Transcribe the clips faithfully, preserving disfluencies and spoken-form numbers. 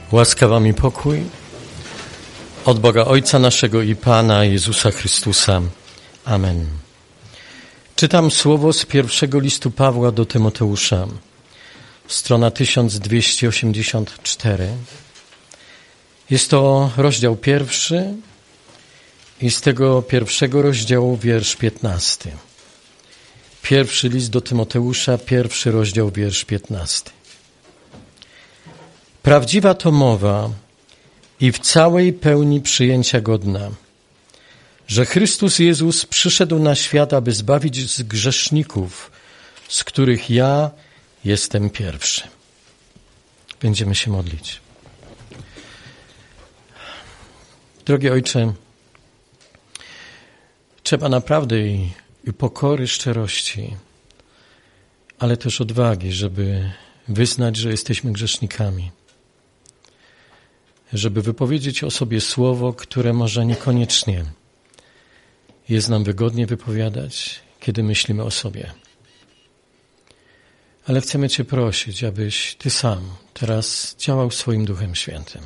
Łaska wam i pokój od Boga Ojca naszego i Pana Jezusa Chrystusa. Amen. Czytam słowo z pierwszego listu Pawła do Tymoteusza, strona tysiąc dwieście osiemdziesiąt cztery. Jest to rozdział pierwszy i z tego pierwszego rozdziału wiersz piętnasty. Pierwszy list do Tymoteusza, pierwszy rozdział, wiersz piętnasty. Prawdziwa to mowa i w całej pełni przyjęcia godna, że Chrystus Jezus przyszedł na świat, aby zbawić z grzeszników, z których ja jestem pierwszy. Będziemy się modlić. Drogi Ojcze, trzeba naprawdę i, i pokory, szczerości, ale też odwagi, żeby wyznać, że jesteśmy grzesznikami. Żeby wypowiedzieć o sobie słowo, które może niekoniecznie jest nam wygodnie wypowiadać, kiedy myślimy o sobie. Ale chcemy Cię prosić, abyś Ty sam teraz działał swoim Duchem Świętym.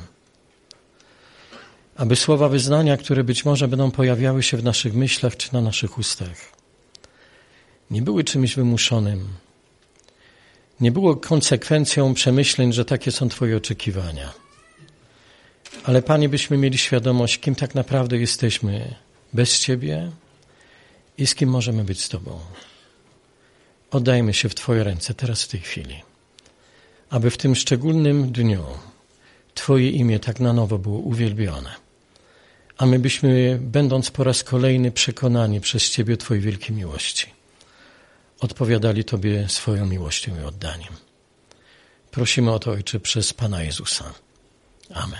Aby słowa wyznania, które być może będą pojawiały się w naszych myślach czy na naszych ustach, nie były czymś wymuszonym, nie było konsekwencją przemyśleń, że takie są Twoje oczekiwania. Ale Panie, byśmy mieli świadomość, kim tak naprawdę jesteśmy bez Ciebie i z kim możemy być z Tobą. Oddajmy się w Twoje ręce teraz w tej chwili, aby w tym szczególnym dniu Twoje imię tak na nowo było uwielbione. A my byśmy, będąc po raz kolejny przekonani przez Ciebie Twojej wielkiej miłości, odpowiadali Tobie swoją miłością i oddaniem. Prosimy o to, Ojcze, przez Pana Jezusa. Amen.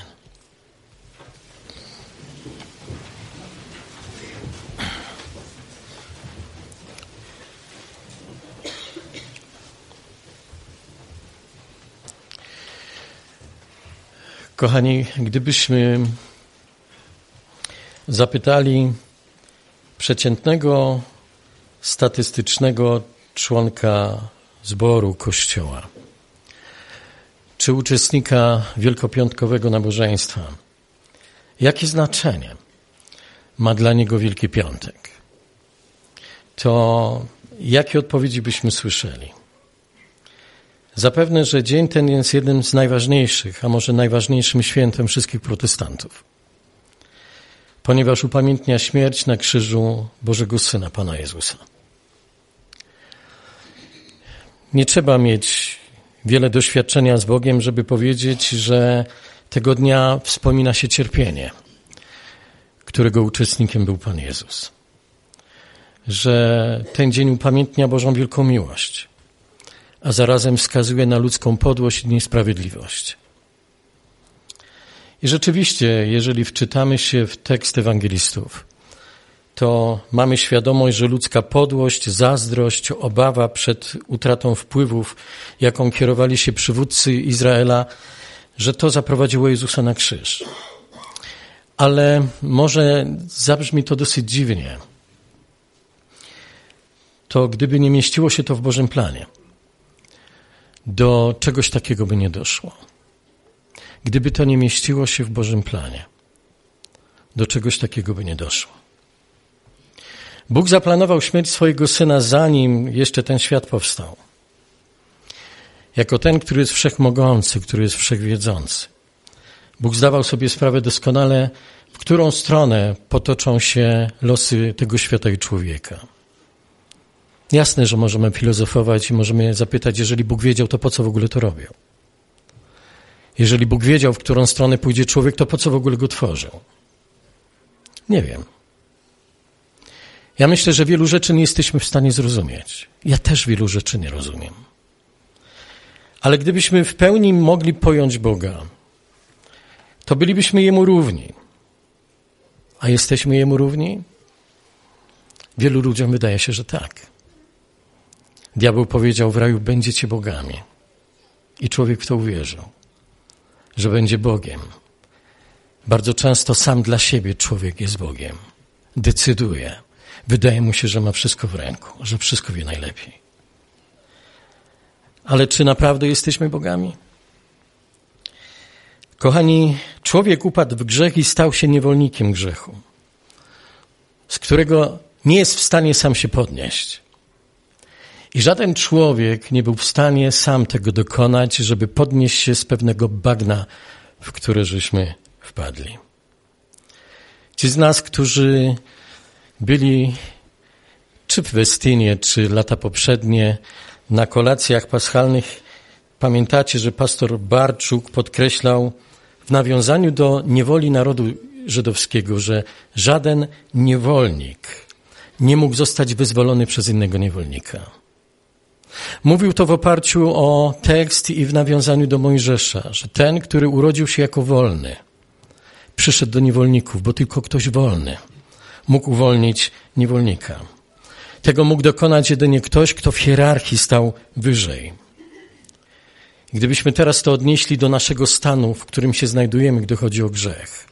Kochani, gdybyśmy zapytali przeciętnego, statystycznego członka zboru Kościoła, czy uczestnika wielkopiątkowego nabożeństwa, jakie znaczenie ma dla niego Wielki Piątek, to jakie odpowiedzi byśmy słyszeli? Zapewne, że dzień ten jest jednym z najważniejszych, a może najważniejszym świętem wszystkich protestantów, ponieważ upamiętnia śmierć na krzyżu Bożego Syna, Pana Jezusa. Nie trzeba mieć wiele doświadczenia z Bogiem, żeby powiedzieć, że tego dnia wspomina się cierpienie, którego uczestnikiem był Pan Jezus. Że ten dzień upamiętnia Bożą wielką miłość, a zarazem wskazuje na ludzką podłość i niesprawiedliwość. I rzeczywiście, jeżeli wczytamy się w tekst ewangelistów, to mamy świadomość, że ludzka podłość, zazdrość, obawa przed utratą wpływów, jaką kierowali się przywódcy Izraela, że to zaprowadziło Jezusa na krzyż. Ale może zabrzmi to dosyć dziwnie. To gdyby nie mieściło się to w Bożym planie, do czegoś takiego by nie doszło. Gdyby to nie mieściło się w Bożym planie, do czegoś takiego by nie doszło. Bóg zaplanował śmierć swojego Syna, zanim jeszcze ten świat powstał. Jako ten, który jest wszechmogący, który jest wszechwiedzący. Bóg zdawał sobie sprawę doskonale, w którą stronę potoczą się losy tego świata i człowieka. Jasne, że możemy filozofować i możemy zapytać, jeżeli Bóg wiedział, to po co w ogóle to robił? Jeżeli Bóg wiedział, w którą stronę pójdzie człowiek, to po co w ogóle go tworzył? Nie wiem. Ja myślę, że wielu rzeczy nie jesteśmy w stanie zrozumieć. Ja też wielu rzeczy nie rozumiem. Ale gdybyśmy w pełni mogli pojąć Boga, to bylibyśmy Jemu równi. A jesteśmy Jemu równi? Wielu ludziom wydaje się, że tak. Diabeł powiedział, w raju będziecie bogami. I człowiek w to uwierzył, że będzie Bogiem. Bardzo często sam dla siebie człowiek jest Bogiem. Decyduje. Wydaje mu się, że ma wszystko w ręku, że wszystko wie najlepiej. Ale czy naprawdę jesteśmy bogami? Kochani, człowiek upadł w grzech i stał się niewolnikiem grzechu, z którego nie jest w stanie sam się podnieść. I żaden człowiek nie był w stanie sam tego dokonać, żeby podnieść się z pewnego bagna, w które żeśmy wpadli. Ci z nas, którzy byli czy w Westynie, czy lata poprzednie na kolacjach paschalnych, pamiętacie, że pastor Barczuk podkreślał w nawiązaniu do niewoli narodu żydowskiego, że żaden niewolnik nie mógł zostać wyzwolony przez innego niewolnika. Mówił to w oparciu o tekst i w nawiązaniu do Mojżesza, że ten, który urodził się jako wolny, przyszedł do niewolników, bo tylko ktoś wolny mógł uwolnić niewolnika. Tego mógł dokonać jedynie ktoś, kto w hierarchii stał wyżej. Gdybyśmy teraz to odnieśli do naszego stanu, w którym się znajdujemy, gdy chodzi o grzech.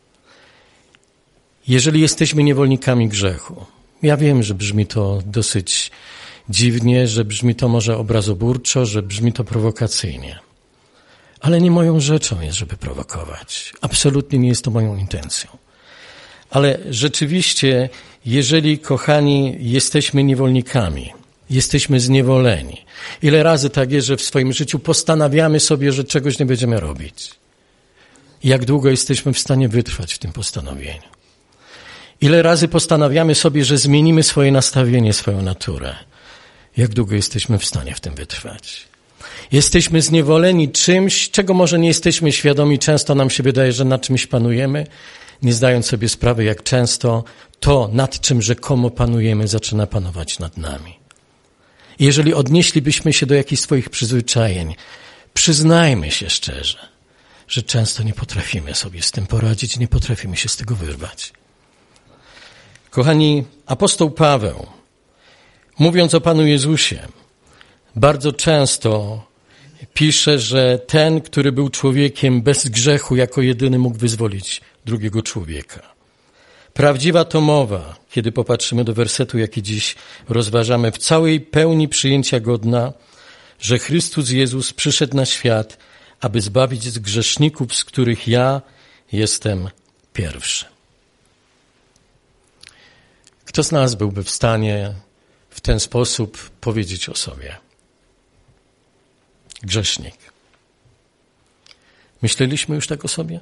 Jeżeli jesteśmy niewolnikami grzechu, ja wiem, że brzmi to dosyć dziwnie, że brzmi to może obrazoburczo, że brzmi to prowokacyjnie. Ale nie moją rzeczą jest, żeby prowokować. Absolutnie nie jest to moją intencją. Ale rzeczywiście, jeżeli, kochani, jesteśmy niewolnikami, jesteśmy zniewoleni, ile razy tak jest, że w swoim życiu postanawiamy sobie, że czegoś nie będziemy robić? Jak długo jesteśmy w stanie wytrwać w tym postanowieniu? Ile razy postanawiamy sobie, że zmienimy swoje nastawienie, swoją naturę? Jak długo jesteśmy w stanie w tym wytrwać? Jesteśmy zniewoleni czymś, czego może nie jesteśmy świadomi. Często nam się wydaje, że nad czymś panujemy, nie zdając sobie sprawy, jak często to, nad czym rzekomo panujemy, zaczyna panować nad nami. Jeżeli odnieślibyśmy się do jakichś swoich przyzwyczajeń, przyznajmy się szczerze, że często nie potrafimy sobie z tym poradzić, nie potrafimy się z tego wyrwać. Kochani, apostoł Paweł, mówiąc o Panu Jezusie, bardzo często pisze, że ten, który był człowiekiem bez grzechu, jako jedyny mógł wyzwolić drugiego człowieka. Prawdziwa to mowa, kiedy popatrzymy do wersetu, jaki dziś rozważamy, w całej pełni przyjęcia godna, że Chrystus Jezus przyszedł na świat, aby zbawić z grzeszników, z których ja jestem pierwszy. Kto z nas byłby w stanie w ten sposób powiedzieć o sobie? Grzesznik. Myśleliśmy już tak o sobie?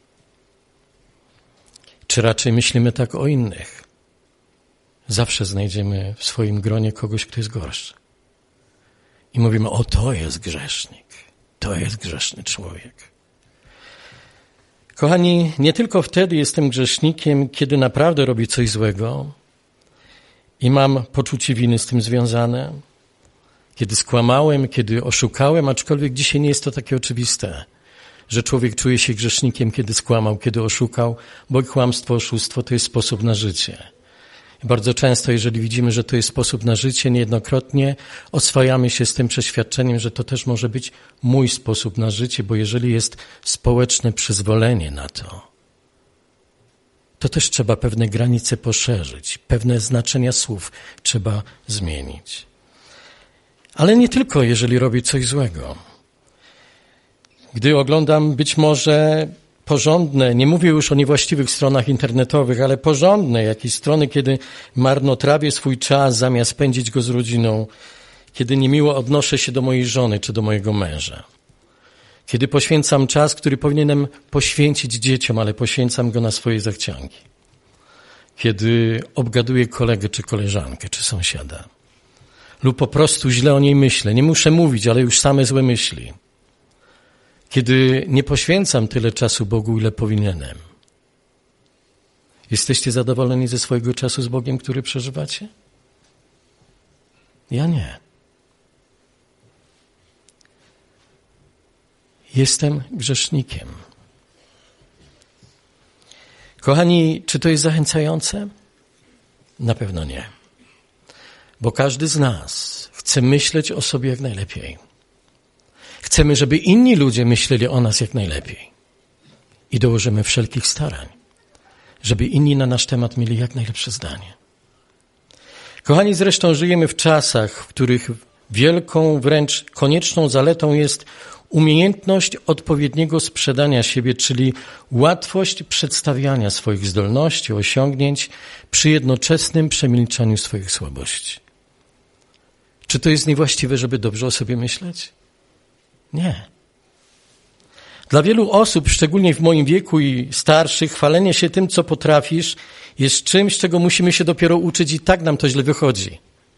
Czy raczej myślimy tak o innych? Zawsze znajdziemy w swoim gronie kogoś, kto jest gorszy. I mówimy, o to jest grzesznik. To jest grzeszny człowiek. Kochani, nie tylko wtedy jestem grzesznikiem, kiedy naprawdę robię coś złego i mam poczucie winy z tym związane, kiedy skłamałem, kiedy oszukałem, aczkolwiek dzisiaj nie jest to takie oczywiste, że człowiek czuje się grzesznikiem, kiedy skłamał, kiedy oszukał, bo kłamstwo, oszustwo to jest sposób na życie. I bardzo często, jeżeli widzimy, że to jest sposób na życie, niejednokrotnie oswajamy się z tym przeświadczeniem, że to też może być mój sposób na życie, bo jeżeli jest społeczne przyzwolenie na to, to też trzeba pewne granice poszerzyć, pewne znaczenia słów trzeba zmienić. Ale nie tylko, jeżeli robię coś złego. Gdy oglądam być może porządne, nie mówię już o niewłaściwych stronach internetowych, ale porządne jakieś strony, kiedy marnotrawię swój czas, zamiast spędzić go z rodziną, kiedy niemiło odnoszę się do mojej żony czy do mojego męża, kiedy poświęcam czas, który powinienem poświęcić dzieciom, ale poświęcam go na swoje zachcianki, kiedy obgaduję kolegę czy koleżankę czy sąsiada, lub po prostu źle o niej myślę, nie muszę mówić, ale już same złe myśli, kiedy nie poświęcam tyle czasu Bogu, ile powinienem. Jesteście zadowoleni ze swojego czasu z Bogiem, który przeżywacie? Ja nie. Jestem grzesznikiem. Kochani, czy to jest zachęcające? Na pewno nie. Bo każdy z nas chce myśleć o sobie jak najlepiej. Chcemy, żeby inni ludzie myśleli o nas jak najlepiej. I dołożymy wszelkich starań, żeby inni na nasz temat mieli jak najlepsze zdanie. Kochani, zresztą żyjemy w czasach, w których wielką, wręcz konieczną zaletą jest umiejętność odpowiedniego sprzedania siebie, czyli łatwość przedstawiania swoich zdolności, osiągnięć przy jednoczesnym przemilczaniu swoich słabości. Czy to jest niewłaściwe, żeby dobrze o sobie myśleć? Nie. Dla wielu osób, szczególnie w moim wieku i starszych, chwalenie się tym, co potrafisz, jest czymś, czego musimy się dopiero uczyć i tak nam to źle wychodzi.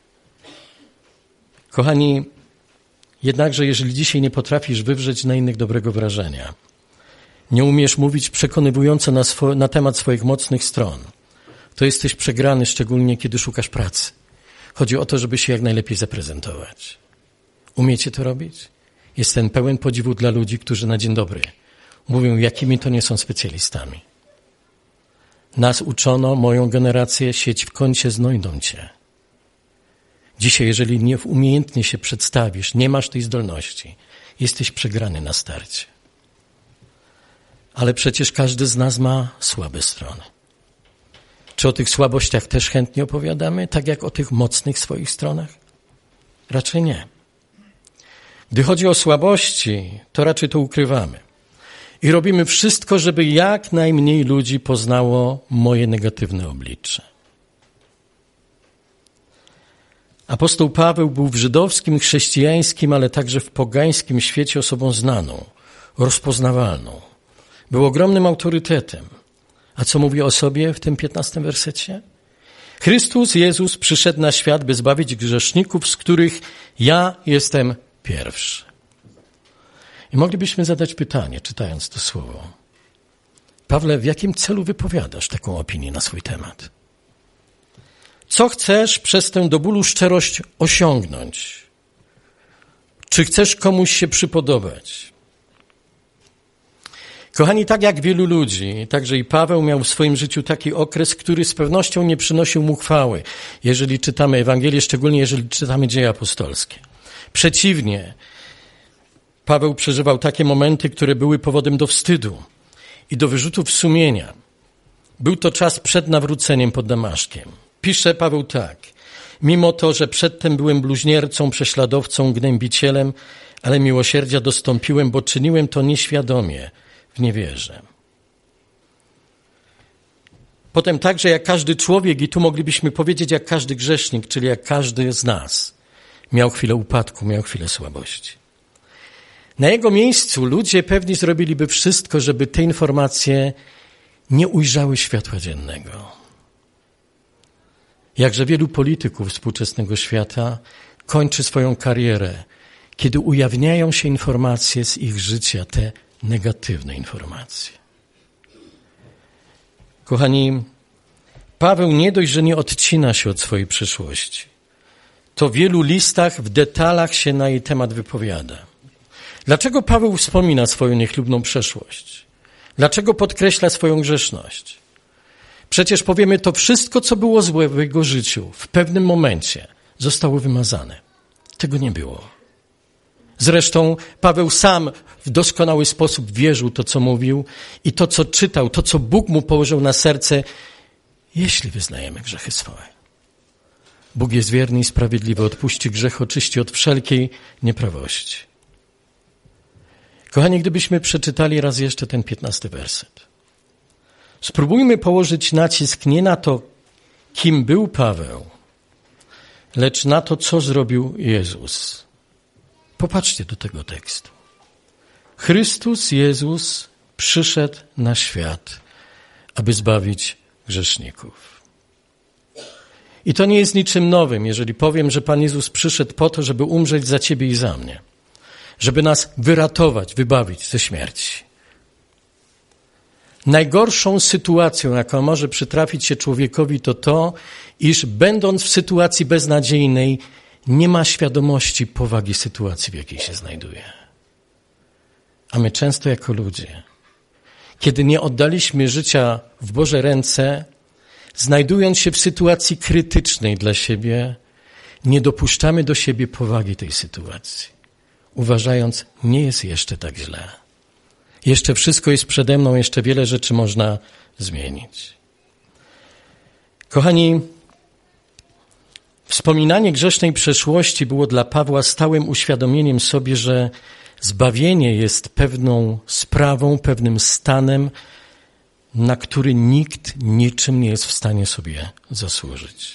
Kochani, jednakże jeżeli dzisiaj nie potrafisz wywrzeć na innych dobrego wrażenia, nie umiesz mówić przekonywująco na, swo- na temat swoich mocnych stron, to jesteś przegrany, szczególnie kiedy szukasz pracy. Chodzi o to, żeby się jak najlepiej zaprezentować. Umiecie to robić? Jestem pełen podziwu dla ludzi, którzy na dzień dobry mówią, jakimi to nie są specjalistami. Nas uczono, moją generację, siedź w kącie, znajdą cię. Dzisiaj, jeżeli nie umiejętnie się przedstawisz, nie masz tej zdolności, jesteś przegrany na starcie. Ale przecież każdy z nas ma słabe strony. Czy o tych słabościach też chętnie opowiadamy, tak jak o tych mocnych swoich stronach? Raczej nie. Gdy chodzi o słabości, to raczej to ukrywamy. I robimy wszystko, żeby jak najmniej ludzi poznało moje negatywne oblicze. Apostoł Paweł był w żydowskim, chrześcijańskim, ale także w pogańskim świecie osobą znaną, rozpoznawalną. Był ogromnym autorytetem. A co mówi o sobie w tym piętnastym wersecie? Chrystus Jezus przyszedł na świat, by zbawić grzeszników, z których ja jestem pierwszy. I moglibyśmy zadać pytanie, czytając to słowo. Pawle, w jakim celu wypowiadasz taką opinię na swój temat? Co chcesz przez tę do bólu szczerość osiągnąć? Czy chcesz komuś się przypodobać? Kochani, tak jak wielu ludzi, także i Paweł miał w swoim życiu taki okres, który z pewnością nie przynosił mu chwały, jeżeli czytamy Ewangelię, szczególnie jeżeli czytamy Dzieje apostolskie. Przeciwnie, Paweł przeżywał takie momenty, które były powodem do wstydu i do wyrzutów sumienia. Był to czas przed nawróceniem pod Damaszkiem. Pisze Paweł tak. Mimo to, że przedtem byłem bluźniercą, prześladowcą, gnębicielem, ale miłosierdzia dostąpiłem, bo czyniłem to nieświadomie, w niewierze. Potem także jak każdy człowiek, i tu moglibyśmy powiedzieć jak każdy grzesznik, czyli jak każdy z nas, miał chwilę upadku, miał chwilę słabości. Na jego miejscu ludzie pewnie zrobiliby wszystko, żeby te informacje nie ujrzały światła dziennego. Jakże wielu polityków współczesnego świata kończy swoją karierę, kiedy ujawniają się informacje z ich życia, te negatywne informacje. Kochani, Paweł nie dość, że nie odcina się od swojej przeszłości, to w wielu listach w detalach się na jej temat wypowiada. Dlaczego Paweł wspomina swoją niechlubną przeszłość? Dlaczego podkreśla swoją grzeszność? Przecież powiemy, to wszystko, co było złe w jego życiu, w pewnym momencie zostało wymazane. Tego nie było. Zresztą Paweł sam w doskonały sposób wierzył to, co mówił i to, co czytał, to, co Bóg mu położył na serce, jeśli wyznajemy grzechy swoje. Bóg jest wierny i sprawiedliwy, odpuści grzech, oczyści od wszelkiej nieprawości. Kochani, gdybyśmy przeczytali raz jeszcze ten piętnasty werset. Spróbujmy położyć nacisk nie na to, kim był Paweł, lecz na to, co zrobił Jezus. Popatrzcie do tego tekstu. Chrystus Jezus przyszedł na świat, aby zbawić grzeszników. I to nie jest niczym nowym, jeżeli powiem, że Pan Jezus przyszedł po to, żeby umrzeć za ciebie i za mnie. Żeby nas wyratować, wybawić ze śmierci. Najgorszą sytuacją, jaka może przytrafić się człowiekowi, to to, iż będąc w sytuacji beznadziejnej, nie ma świadomości powagi sytuacji, w jakiej się znajduje. A my często jako ludzie, kiedy nie oddaliśmy życia w Boże ręce, znajdując się w sytuacji krytycznej dla siebie, nie dopuszczamy do siebie powagi tej sytuacji. Uważając, nie jest jeszcze tak źle. Jeszcze wszystko jest przede mną, jeszcze wiele rzeczy można zmienić. Kochani, wspominanie grzesznej przeszłości było dla Pawła stałym uświadomieniem sobie, że Zbawienie jest pewną sprawą, pewnym stanem, na który nikt niczym nie jest w stanie sobie zasłużyć.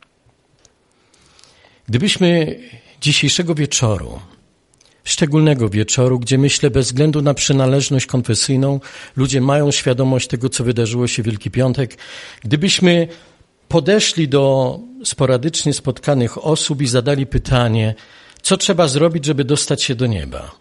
Gdybyśmy dzisiejszego wieczoru, szczególnego wieczoru, gdzie myślę bez względu na przynależność konfesyjną, ludzie mają świadomość tego, co wydarzyło się w Wielki Piątek, gdybyśmy podeszli do sporadycznie spotkanych osób i zadali pytanie, co trzeba zrobić, żeby dostać się do nieba,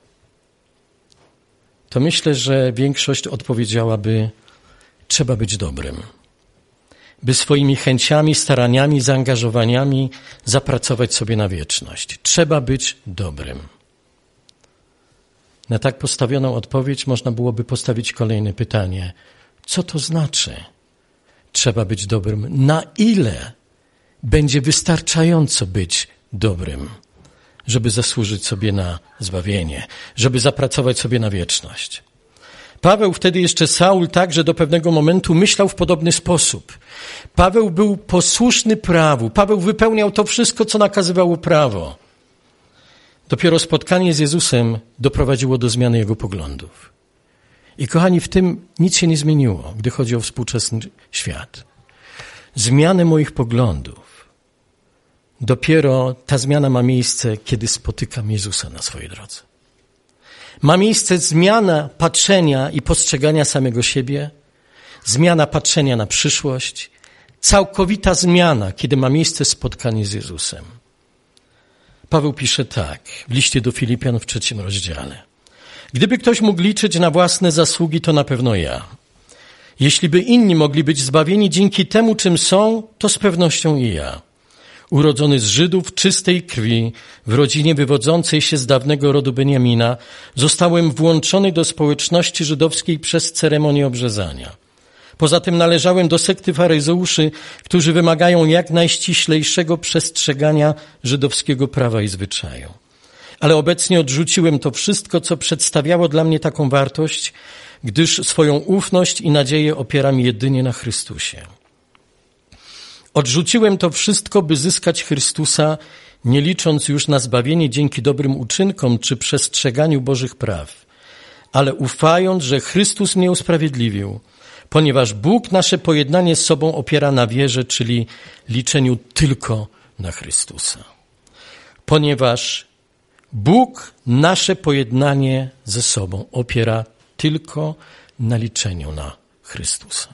to myślę, że większość odpowiedziałaby, trzeba być dobrym, by swoimi chęciami, staraniami, zaangażowaniami zapracować sobie na wieczność. Trzeba być dobrym. Na tak postawioną odpowiedź można byłoby postawić kolejne pytanie. Co to znaczy? Trzeba być dobrym. Na ile będzie wystarczająco być dobrym, żeby zasłużyć sobie na zbawienie, żeby zapracować sobie na wieczność? Paweł, wtedy jeszcze Saul, także do pewnego momentu myślał w podobny sposób. Paweł był posłuszny prawu. Paweł wypełniał to wszystko, co nakazywało prawo. Dopiero spotkanie z Jezusem doprowadziło do zmiany jego poglądów. I kochani, w tym nic się nie zmieniło, gdy chodzi o współczesny świat. Zmianę moich poglądów. Dopiero ta zmiana ma miejsce, kiedy spotykam Jezusa na swojej drodze. Ma miejsce zmiana patrzenia i postrzegania samego siebie, zmiana patrzenia na przyszłość, całkowita zmiana, kiedy ma miejsce spotkanie z Jezusem. Paweł pisze tak w liście do Filipian w trzecim rozdziale. Gdyby ktoś mógł liczyć na własne zasługi, to na pewno ja. Jeśli by inni mogli być zbawieni dzięki temu, czym są, to z pewnością i ja. Urodzony z Żydów czystej krwi, w rodzinie wywodzącej się z dawnego rodu Beniamina, zostałem włączony do społeczności żydowskiej przez ceremonię obrzezania. Poza tym należałem do sekty faryzeuszy, którzy wymagają jak najściślejszego przestrzegania żydowskiego prawa i zwyczaju. Ale obecnie odrzuciłem to wszystko, co przedstawiało dla mnie taką wartość, gdyż swoją ufność i nadzieję opieram jedynie na Chrystusie. Odrzuciłem to wszystko, by zyskać Chrystusa, nie licząc już na zbawienie dzięki dobrym uczynkom czy przestrzeganiu Bożych praw, ale ufając, że Chrystus mnie usprawiedliwił, ponieważ Bóg nasze pojednanie z sobą opiera na wierze, czyli liczeniu tylko na Chrystusa. Ponieważ Bóg nasze pojednanie ze sobą opiera tylko na liczeniu na Chrystusa.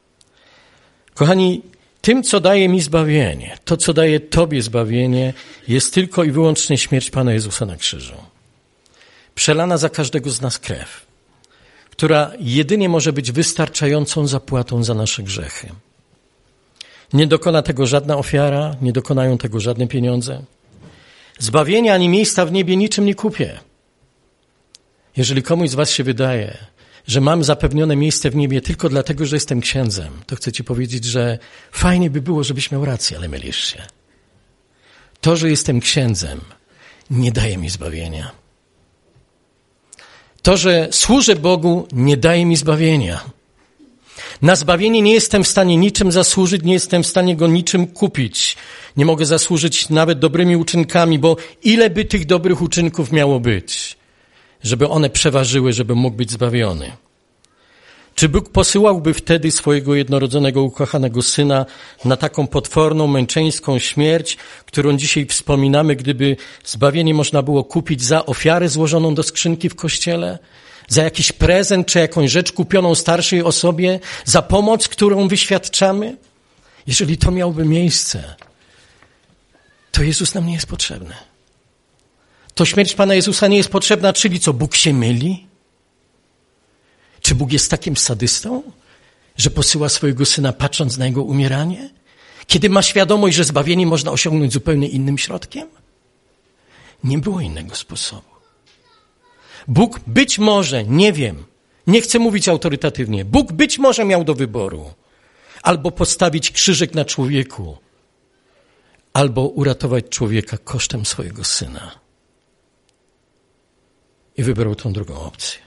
Kochani, tym, co daje mi zbawienie, to, co daje Tobie zbawienie, jest tylko i wyłącznie śmierć Pana Jezusa na krzyżu. Przelana za każdego z nas krew, która jedynie może być wystarczającą zapłatą za nasze grzechy. Nie dokona tego żadna ofiara, nie dokonają tego żadne pieniądze. Zbawienia ani miejsca w niebie niczym nie kupię. Jeżeli komuś z was się wydaje, że mam zapewnione miejsce w niebie tylko dlatego, że jestem księdzem, to chcę ci powiedzieć, że fajnie by było, żebyś miał rację, ale mylisz się. To, że jestem księdzem, nie daje mi zbawienia. To, że służę Bogu, nie daje mi zbawienia. Na zbawienie nie jestem w stanie niczym zasłużyć, nie jestem w stanie go niczym kupić. Nie mogę zasłużyć nawet dobrymi uczynkami, bo ile by tych dobrych uczynków miało być, żeby one przeważyły, żeby mógł być zbawiony? Czy Bóg posyłałby wtedy swojego jednorodzonego, ukochanego Syna na taką potworną, męczeńską śmierć, którą dzisiaj wspominamy, gdyby zbawienie można było kupić za ofiarę złożoną do skrzynki w kościele, za jakiś prezent czy jakąś rzecz kupioną starszej osobie, za pomoc, którą wyświadczamy? Jeżeli to miałoby miejsce, to Jezus nam nie jest potrzebny. To śmierć Pana Jezusa nie jest potrzebna, czyli co, Bóg się myli? Czy Bóg jest takim sadystą, że posyła swojego Syna patrząc na Jego umieranie? Kiedy ma świadomość, że zbawienie można osiągnąć zupełnie innym środkiem? Nie było innego sposobu. Bóg być może, nie wiem, nie chcę mówić autorytatywnie, Bóg być może miał do wyboru albo postawić krzyżyk na człowieku, albo uratować człowieka kosztem swojego Syna. I wybrał tą drugą opcję.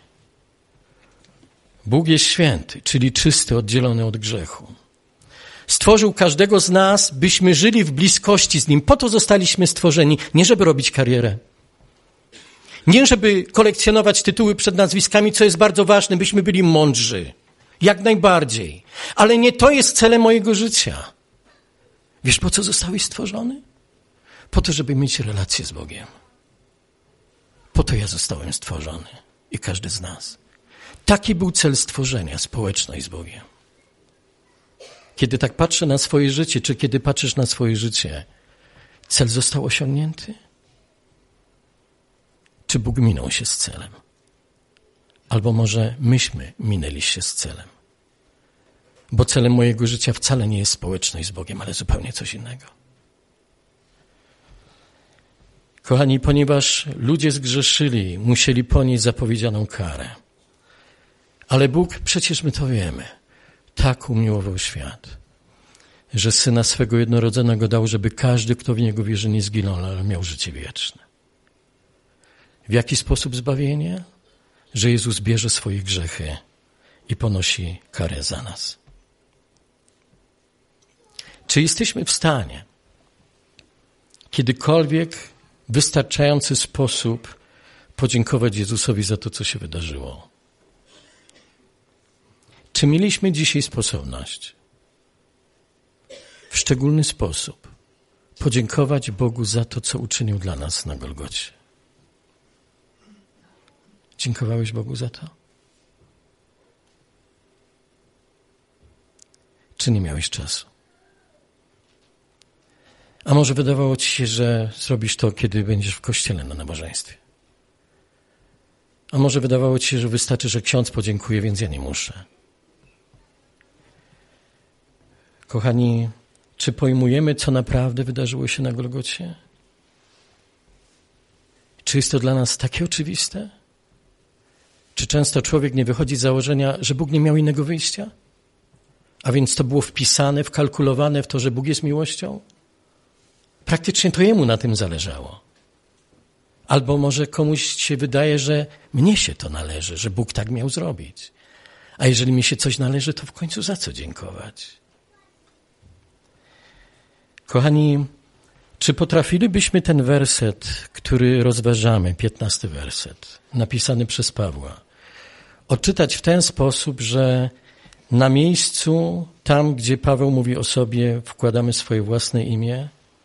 Bóg jest święty, czyli czysty, oddzielony od grzechu. Stworzył każdego z nas, byśmy żyli w bliskości z Nim. Po to zostaliśmy stworzeni, nie żeby robić karierę. Nie żeby kolekcjonować tytuły przed nazwiskami, co jest bardzo ważne, byśmy byli mądrzy. Jak najbardziej. Ale nie to jest celem mojego życia. Wiesz, po co zostałeś stworzony? Po to, żeby mieć relację z Bogiem. Po to ja zostałem stworzony. I każdy z nas. Taki był cel stworzenia, społeczność z Bogiem. Kiedy tak patrzę na swoje życie, czy kiedy patrzysz na swoje życie, cel został osiągnięty? Czy Bóg minął się z celem? Albo może myśmy minęli się z celem? Bo celem mojego życia wcale nie jest społeczność z Bogiem, ale zupełnie coś innego. Kochani, ponieważ ludzie zgrzeszyli, musieli ponieść zapowiedzianą karę. Ale Bóg, przecież my to wiemy, tak umiłował świat, że Syna swego jednorodzonego dał, żeby każdy, kto w Niego wierzy, nie zginął, ale miał życie wieczne. W jaki sposób zbawienie? Że Jezus bierze swoje grzechy i ponosi karę za nas. Czy jesteśmy w stanie kiedykolwiek w wystarczający sposób podziękować Jezusowi za to, co się wydarzyło? Czy mieliśmy dzisiaj sposobność w szczególny sposób podziękować Bogu za to, co uczynił dla nas na Golgocie? Dziękowałeś Bogu za to? Czy nie miałeś czasu? A może wydawało ci się, że zrobisz to, kiedy będziesz w kościele na nabożeństwie? A może wydawało ci się, że wystarczy, że ksiądz podziękuje, więc ja nie muszę? Kochani, czy pojmujemy, co naprawdę wydarzyło się na Golgocie? Czy jest to dla nas takie oczywiste? Czy często człowiek nie wychodzi z założenia, że Bóg nie miał innego wyjścia? A więc to było wpisane, wkalkulowane w to, że Bóg jest miłością? Praktycznie to Jemu na tym zależało. Albo może komuś się wydaje, że mnie się to należy, że Bóg tak miał zrobić. A jeżeli mi się coś należy, to w końcu za co dziękować? Kochani, czy potrafilibyśmy ten werset, który rozważamy, piętnasty werset, napisany przez Pawła, odczytać w ten sposób, że na miejscu, tam gdzie Paweł mówi o sobie, wkładamy swoje własne imię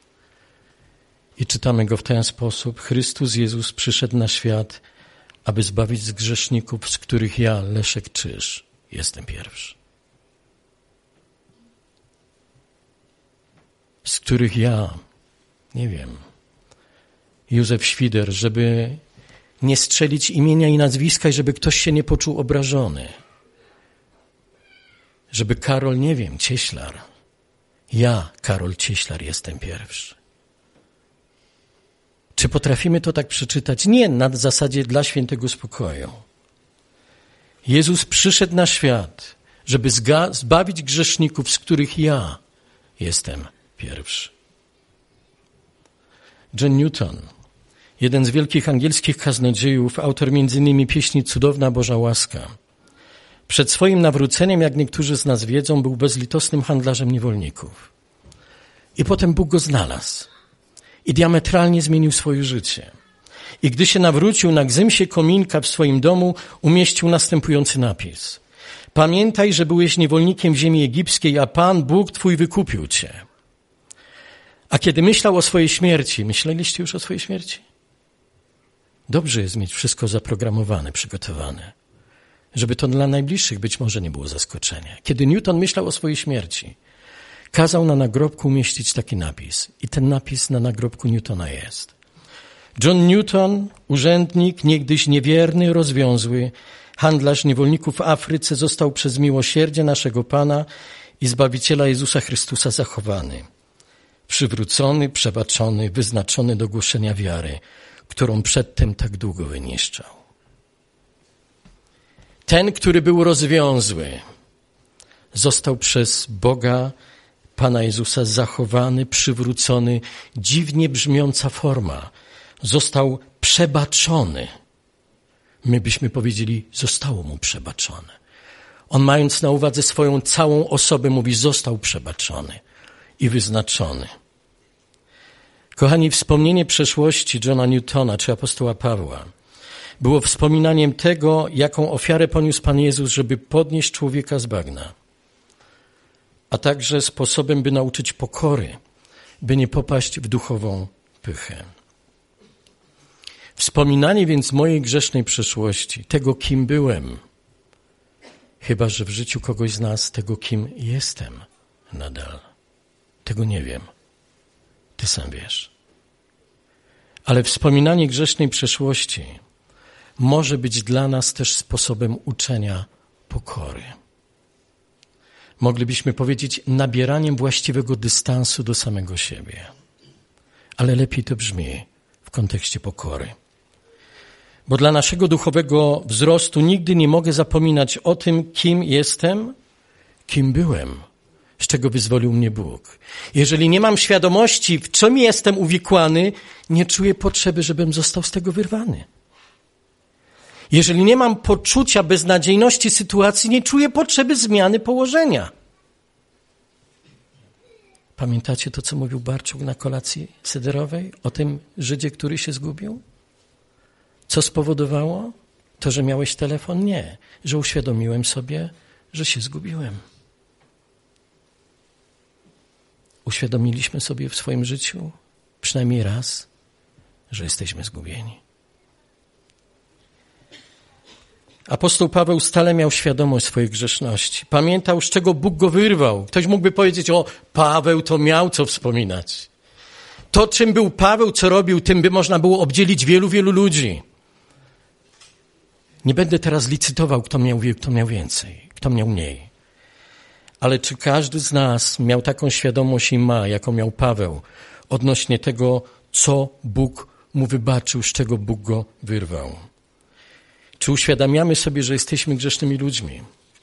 i czytamy go w ten sposób: Chrystus Jezus przyszedł na świat, aby zbawić z grzeszników, z których ja, Leszek Czyż, jestem pierwszy. Z których ja, nie wiem, Józef Świder, żeby nie strzelić imienia i nazwiska i żeby ktoś się nie poczuł obrażony. Żeby Karol, nie wiem, Cieślar. Ja, Karol Cieślar, jestem pierwszy. Czy potrafimy to tak przeczytać? Nie na zasadzie dla świętego spokoju. Jezus przyszedł na świat, żeby zga- zbawić grzeszników, z których ja jestem pierwszy. John Newton, jeden z wielkich angielskich kaznodziejów, autor między innymi pieśni Cudowna Boża Łaska, przed swoim nawróceniem, jak niektórzy z nas wiedzą, był bezlitosnym handlarzem niewolników. I potem Bóg go znalazł i diametralnie zmienił swoje życie. I gdy się nawrócił, na gzymsie kominka w swoim domu umieścił następujący napis: Pamiętaj, że byłeś niewolnikiem w ziemi egipskiej, a Pan Bóg twój wykupił cię. A kiedy myślał o swojej śmierci, myśleliście już o swojej śmierci? Dobrze jest mieć wszystko zaprogramowane, przygotowane, żeby to dla najbliższych być może nie było zaskoczenia. Kiedy Newton myślał o swojej śmierci, kazał na nagrobku umieścić taki napis. I ten napis na nagrobku Newtona jest: John Newton, urzędnik, niegdyś niewierny, rozwiązły, handlarz niewolników w Afryce, został przez miłosierdzie naszego Pana i Zbawiciela Jezusa Chrystusa zachowany, przywrócony, przebaczony, wyznaczony do głoszenia wiary, którą przedtem tak długo wyniszczał. Ten, który był rozwiązły, został przez Boga, Pana Jezusa zachowany, przywrócony, dziwnie brzmiąca forma. Został przebaczony. My byśmy powiedzieli, zostało mu przebaczone. On, mając na uwadze swoją całą osobę, mówi, został przebaczony i wyznaczony. Kochani, wspomnienie przeszłości Johna Newtona czy apostoła Pawła było wspominaniem tego, jaką ofiarę poniósł Pan Jezus, żeby podnieść człowieka z bagna, a także sposobem, by nauczyć pokory, by nie popaść w duchową pychę. Wspominanie więc mojej grzesznej przeszłości, tego, kim byłem, chyba że w życiu kogoś z nas tego, kim jestem nadal. Tego nie wiem. Ty sam wiesz. Ale wspominanie grzesznej przeszłości może być dla nas też sposobem uczenia pokory. Moglibyśmy powiedzieć nabieraniem właściwego dystansu do samego siebie. Ale lepiej to brzmi w kontekście pokory. Bo dla naszego duchowego wzrostu nigdy nie mogę zapominać o tym, kim jestem, kim byłem, z czego wyzwolił mnie Bóg. Jeżeli nie mam świadomości, w czym jestem uwikłany, nie czuję potrzeby, żebym został z tego wyrwany. Jeżeli nie mam poczucia beznadziejności sytuacji, nie czuję potrzeby zmiany położenia. Pamiętacie to, co mówił Barczuk na kolacji sederowej o tym Żydzie, który się zgubił? Co spowodowało? To, że miałeś telefon? Nie. Że uświadomiłem sobie, że się zgubiłem. Uświadomiliśmy sobie w swoim życiu przynajmniej raz, że jesteśmy zgubieni. Apostoł Paweł stale miał świadomość swojej grzeszności. Pamiętał, z czego Bóg go wyrwał. Ktoś mógłby powiedzieć, o, Paweł to miał co wspominać. To, czym był Paweł, co robił, tym by można było obdzielić wielu, wielu ludzi. Nie będę teraz licytował, kto miał, kto miał więcej, kto miał mniej. Ale czy każdy z nas miał taką świadomość i ma, jaką miał Paweł, odnośnie tego, co Bóg mu wybaczył, z czego Bóg go wyrwał? Czy uświadamiamy sobie, że jesteśmy grzesznymi ludźmi?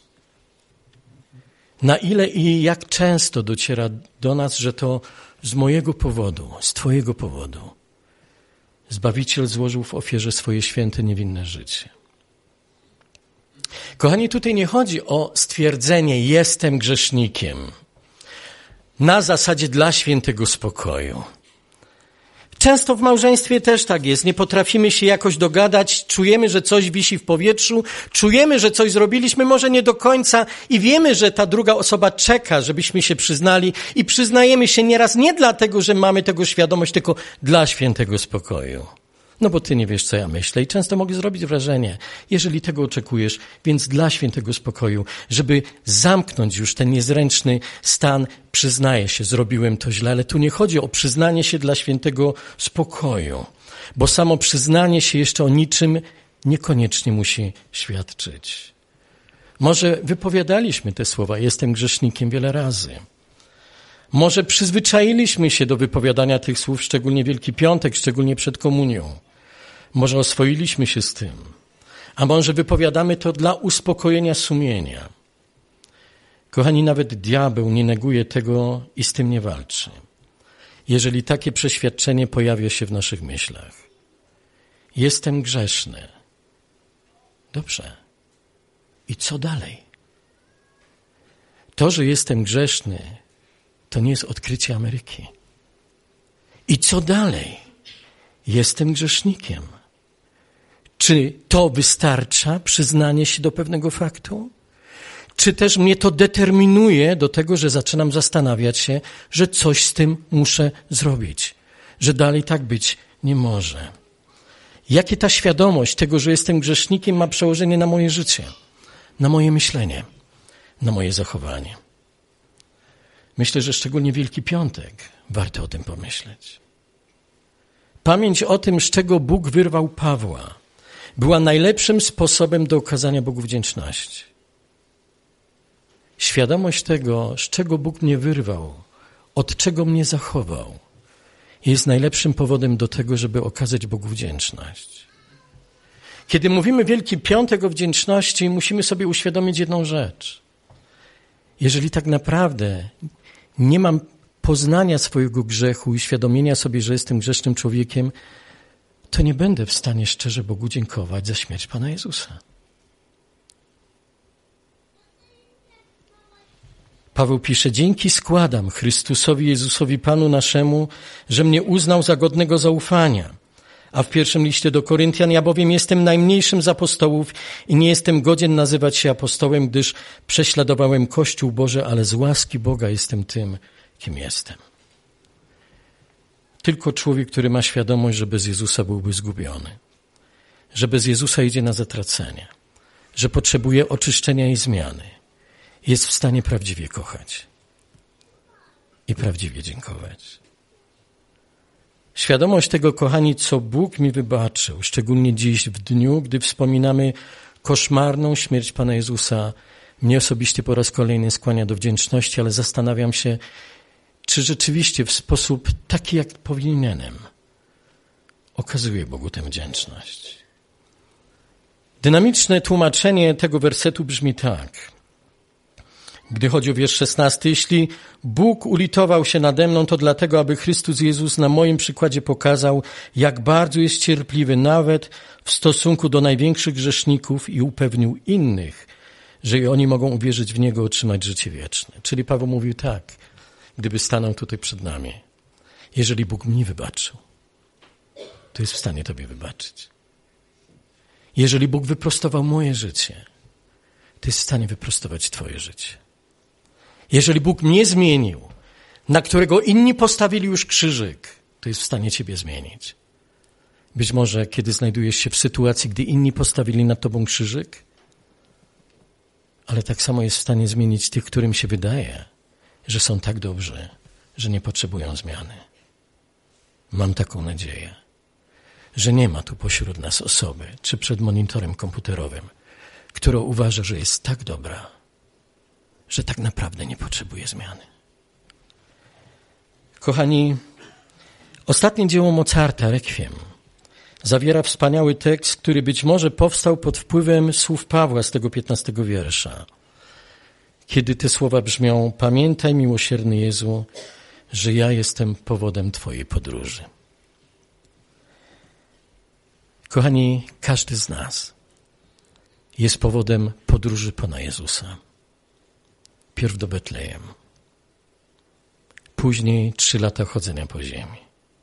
Na ile i jak często dociera do nas, że to z mojego powodu, z Twojego powodu Zbawiciel złożył w ofierze swoje święte, niewinne życie? Kochani, tutaj nie chodzi o stwierdzenie jestem grzesznikiem na zasadzie dla świętego spokoju. Często w małżeństwie też tak jest. Nie potrafimy się jakoś dogadać, czujemy, że coś wisi w powietrzu, czujemy, że coś zrobiliśmy, może nie do końca i wiemy, że ta druga osoba czeka, żebyśmy się przyznali i przyznajemy się nieraz nie dlatego, że mamy tego świadomość, tylko dla świętego spokoju. No bo ty nie wiesz, co ja myślę i często mogę zrobić wrażenie, jeżeli tego oczekujesz, więc dla świętego spokoju, żeby zamknąć już ten niezręczny stan, przyznaję się, zrobiłem to źle, ale tu nie chodzi o przyznanie się dla świętego spokoju, bo samo przyznanie się jeszcze o niczym niekoniecznie musi świadczyć. Może wypowiadaliśmy te słowa, jestem grzesznikiem wiele razy. Może przyzwyczailiśmy się do wypowiadania tych słów, szczególnie Wielki Piątek, szczególnie przed komunią. Może oswoiliśmy się z tym, a może wypowiadamy to dla uspokojenia sumienia. Kochani, nawet diabeł nie neguje tego i z tym nie walczy, jeżeli takie przeświadczenie pojawia się w naszych myślach. Jestem grzeszny. Dobrze. I co dalej? To, że jestem grzeszny, to nie jest odkrycie Ameryki. I co dalej? Jestem grzesznikiem. Czy to wystarcza, przyznanie się do pewnego faktu? Czy też mnie to determinuje do tego, że zaczynam zastanawiać się, że coś z tym muszę zrobić, że dalej tak być nie może? Jakie ta świadomość tego, że jestem grzesznikiem, ma przełożenie na moje życie, na moje myślenie, na moje zachowanie? Myślę, że szczególnie Wielki Piątek warto o tym pomyśleć. Pamięć o tym, z czego Bóg wyrwał Pawła, była najlepszym sposobem do okazania Bogu wdzięczności. Świadomość tego, z czego Bóg mnie wyrwał, od czego mnie zachował, jest najlepszym powodem do tego, żeby okazać Bogu wdzięczność. Kiedy mówimy Wielki Piątek o wdzięczności, musimy sobie uświadomić jedną rzecz. Jeżeli tak naprawdę nie mam poznania swojego grzechu i świadomienia sobie, że jestem grzesznym człowiekiem, to nie będę w stanie szczerze Bogu dziękować za śmierć Pana Jezusa. Paweł pisze, dzięki składam Chrystusowi Jezusowi Panu naszemu, że mnie uznał za godnego zaufania, A w pierwszym liście do Koryntian: ja bowiem jestem najmniejszym z apostołów i nie jestem godzien nazywać się apostołem, gdyż prześladowałem Kościół Boży, ale z łaski Boga jestem tym, kim jestem. Tylko człowiek, który ma świadomość, że bez Jezusa byłby zgubiony, że bez Jezusa idzie na zatracenie, że potrzebuje oczyszczenia i zmiany, jest w stanie prawdziwie kochać i prawdziwie dziękować. Świadomość tego, kochani, co Bóg mi wybaczył, szczególnie dziś w dniu, gdy wspominamy koszmarną śmierć Pana Jezusa, mnie osobiście po raz kolejny skłania do wdzięczności, ale zastanawiam się, czy rzeczywiście w sposób taki, jak powinienem, okazuję Bogu tę wdzięczność. Dynamiczne tłumaczenie tego wersetu brzmi tak. Gdy chodzi o wiersz szesnasty, jeśli Bóg ulitował się nade mną, to dlatego, aby Chrystus Jezus na moim przykładzie pokazał, jak bardzo jest cierpliwy nawet w stosunku do największych grzeszników i upewnił innych, że i oni mogą uwierzyć w Niego, otrzymać życie wieczne. Czyli Paweł mówił tak, gdyby stanął tutaj przed nami. Jeżeli Bóg mi wybaczył, to jest w stanie Tobie wybaczyć. Jeżeli Bóg wyprostował moje życie, to jest w stanie wyprostować Twoje życie. Jeżeli Bóg mnie zmienił, na którego inni postawili już krzyżyk, to jest w stanie Ciebie zmienić. Być może, kiedy znajdujesz się w sytuacji, gdy inni postawili nad Tobą krzyżyk, ale tak samo jest w stanie zmienić tych, którym się wydaje, że są tak dobrzy, że nie potrzebują zmiany. Mam taką nadzieję, że nie ma tu pośród nas osoby, czy przed monitorem komputerowym, która uważa, że jest tak dobra, że tak naprawdę nie potrzebuje zmiany. Kochani, ostatnie dzieło Mozarta, Requiem, zawiera wspaniały tekst, który być może powstał pod wpływem słów Pawła z tego piętnastego wiersza. Kiedy te słowa brzmią: pamiętaj, miłosierny Jezu, że ja jestem powodem Twojej podróży. Kochani, każdy z nas jest powodem podróży Pana Jezusa. Pierw do Betlejem, później trzy lata chodzenia po ziemi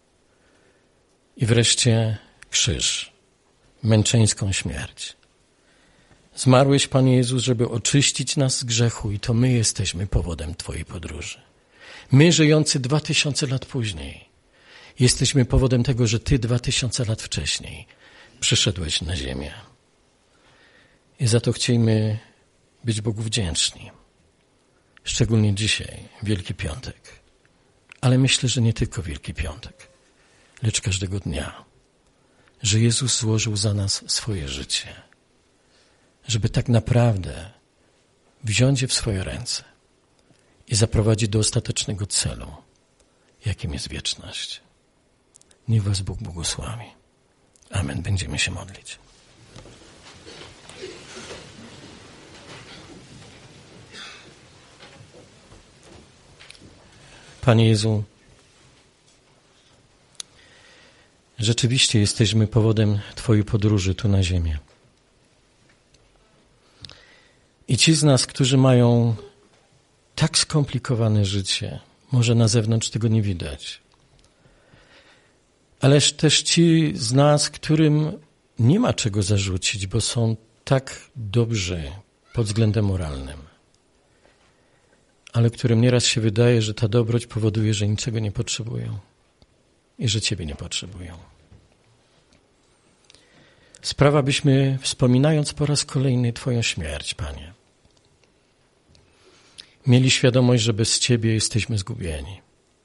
i wreszcie krzyż, męczeńską śmierć. Zmarłeś, Panie Jezus, żeby oczyścić nas z grzechu i to my jesteśmy powodem Twojej podróży. My, żyjący dwa tysiące lat później, jesteśmy powodem tego, że Ty dwa tysiące lat wcześniej przyszedłeś na ziemię. I za to chcielibyśmy być Bogu wdzięczni. Szczególnie dzisiaj, Wielki Piątek. Ale myślę, że nie tylko Wielki Piątek, lecz każdego dnia. Że Jezus złożył za nas swoje życie. Żeby tak naprawdę wziąć je w swoje ręce i zaprowadzić do ostatecznego celu, jakim jest wieczność. Niech was Bóg błogosławi. Amen. Będziemy się modlić. Panie Jezu, rzeczywiście jesteśmy powodem Twojej podróży tu na ziemię. I ci z nas, którzy mają tak skomplikowane życie, może na zewnątrz tego nie widać, ależ też ci z nas, którym nie ma czego zarzucić, bo są tak dobrzy pod względem moralnym, ale którym nieraz się wydaje, że ta dobroć powoduje, że niczego nie potrzebują i że Ciebie nie potrzebują. Sprawa, byśmy, wspominając po raz kolejny Twoją śmierć, Panie, mieli świadomość, że bez Ciebie jesteśmy zgubieni.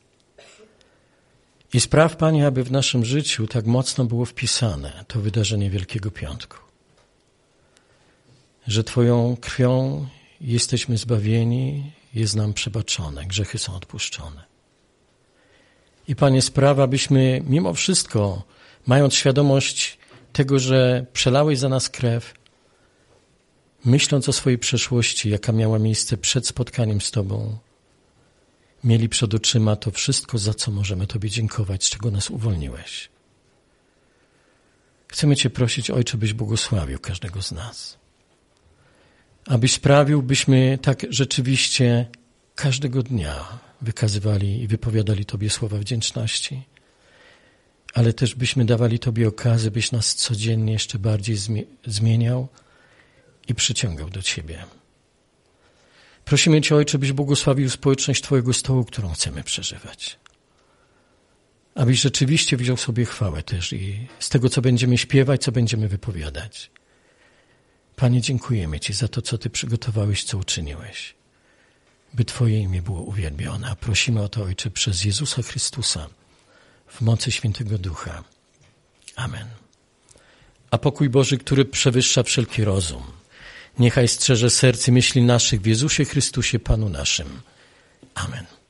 I spraw, Panie, aby w naszym życiu tak mocno było wpisane to wydarzenie Wielkiego Piątku, że Twoją krwią jesteśmy zbawieni, jest nam przebaczone, grzechy są odpuszczone. I Panie, sprawa, byśmy mimo wszystko, mając świadomość tego, że przelałeś za nas krew, myśląc o swojej przeszłości, jaka miała miejsce przed spotkaniem z Tobą, mieli przed oczyma to wszystko, za co możemy Tobie dziękować, z czego nas uwolniłeś. Chcemy Cię prosić, Ojcze, byś błogosławił każdego z nas. Abyś sprawił, byśmy tak rzeczywiście każdego dnia wykazywali i wypowiadali Tobie słowa wdzięczności, ale też byśmy dawali Tobie okazję, byś nas codziennie jeszcze bardziej zmieniał i przyciągał do Ciebie. Prosimy Cię, Ojcze, byś błogosławił społeczność Twojego stołu, którą chcemy przeżywać. Abyś rzeczywiście wziął sobie chwałę też i z tego, co będziemy śpiewać, co będziemy wypowiadać. Panie, dziękujemy Ci za to, co Ty przygotowałeś, co uczyniłeś, by Twoje imię było uwielbione. A prosimy o to, Ojcze, przez Jezusa Chrystusa, w mocy Świętego Ducha. Amen. A pokój Boży, który przewyższa wszelki rozum, niechaj strzeże serc i myśli naszych w Jezusie Chrystusie, Panu naszym. Amen.